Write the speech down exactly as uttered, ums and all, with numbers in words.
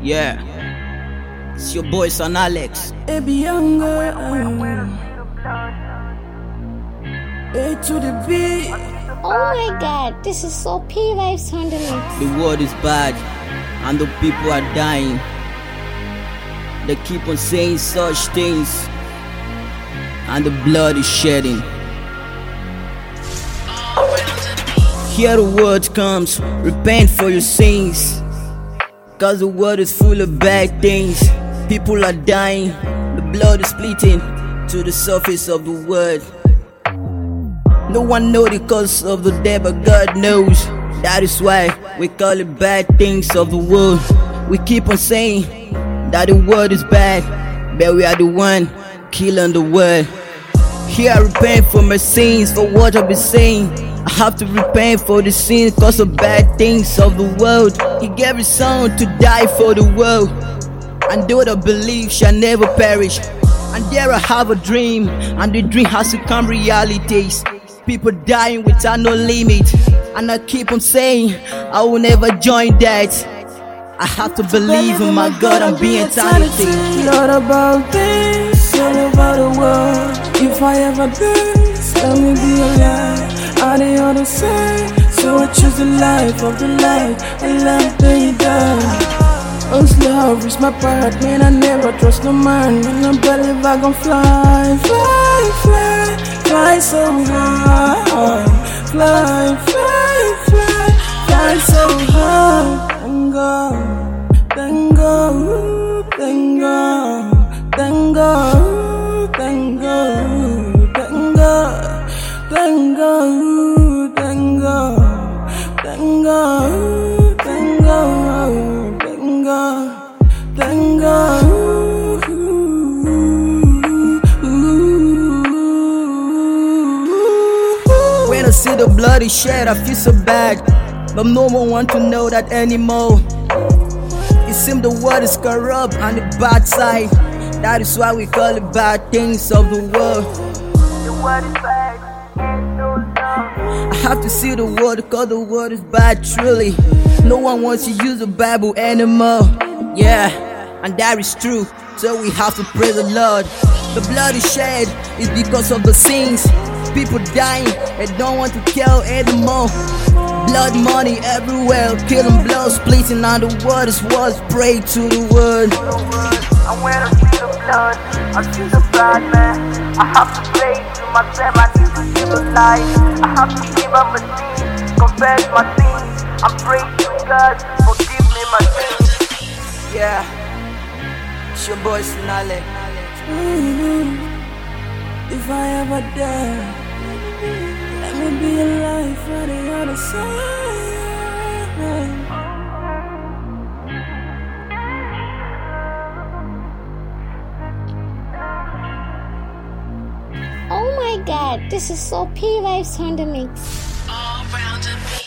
Yeah, it's your boy Son Alex. Baby younger, A to the B. Oh my god, this is so P-Life sound mix. The world is bad and the people are dying. They keep on saying such things and the blood is shedding. Here the word comes, repent for your sins, cause the world is full of bad things. People are dying, the blood is splitting to the surface of the world. No one knows the cause of the death, but God knows. That is why we call it bad things of the world. We keep on saying that the world is bad, but we are the one killing the world. Here I repent for my sins, for what I've been saying. I have to repent for the sins cause of bad things of the world. He gave his son to die for the world, and those that believe shall never perish. And there I have a dream, and the dream has become realities. People dying without no limit, and I keep on saying I will never join that. I have to believe in my God and be eternity. Not about this, not about the world. If I ever die, let me be alive. On the other side, so I choose the life of the life, and love they die. Once love is my part, man, I never trust no man. And I believe I gon' fly, fly, fly, fly so high. Fly, fly, fly, fly so high. Thank God, thank God, thank God, thank God, thank God, thank God, thank God, thank God, thank God, thank God, thank God, thank God. When I see the bloody shed, I feel so bad, but no one want to know that anymore. It seems the world is corrupt on the bad side. That is why we call it bad things of the world. The world is bad, and no love. I have to see the world cause the world is bad truly. No one wants to use the Bible anymore. Yeah, and that is true, so we have to praise the Lord. The blood is shed is because of the sins. People dying, they don't want to kill anymore. Blood money everywhere, killing, blood splitting, and the word is what's pray to the word. And when I see the blood, I see the bad man. I have to pray to myself, I need to live a life. I have to give up my sins, confess my sins, and pray to God, forgive me my sins. Yeah, it's your boy Son Alex. Mm-hmm. If I ever die, let me be alive for the other side. Oh my god, this is so P-Life sound mix. All round